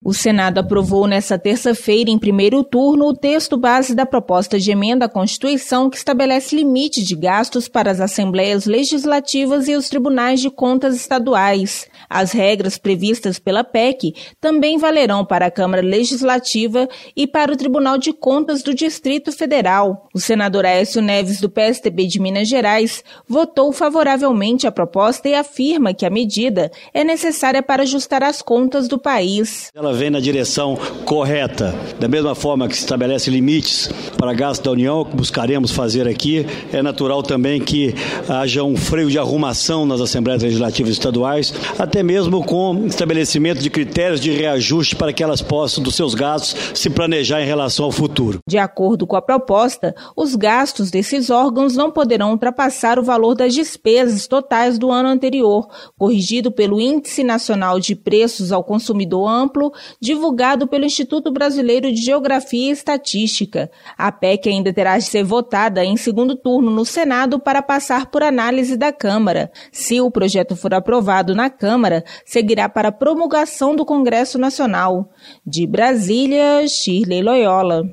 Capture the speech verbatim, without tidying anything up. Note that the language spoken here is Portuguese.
O Senado aprovou nesta terça-feira, em primeiro turno, o texto base da proposta de emenda à Constituição que estabelece limite de gastos para as Assembleias Legislativas e os Tribunais de Contas Estaduais. As regras previstas pela P E C também valerão para a Câmara Legislativa e para o Tribunal de Contas do Distrito Federal. O senador Aécio Neves, do P S D B de Minas Gerais, votou favoravelmente à proposta e afirma que a medida é necessária para ajustar as contas do país. Ela vem na direção correta. Da mesma forma que se estabelece limites para gasto da União, que buscaremos fazer aqui, é natural também que haja um freio de arrumação nas Assembleias Legislativas Estaduais, até mesmo com estabelecimento de critérios de reajuste para que elas possam, dos seus gastos, se planejar em relação ao futuro. De acordo com a proposta, os gastos desses órgãos não poderão ultrapassar o valor das despesas totais do ano anterior, corrigido pelo Índice Nacional de Preços ao Consumidor Amplo, divulgado pelo Instituto Brasileiro de Geografia e Estatística. A P E C ainda terá de ser votada em segundo turno no Senado para passar por análise da Câmara. Se o projeto for aprovado na Câmara, seguirá para promulgação do Congresso Nacional. De Brasília, Shirley Loyola.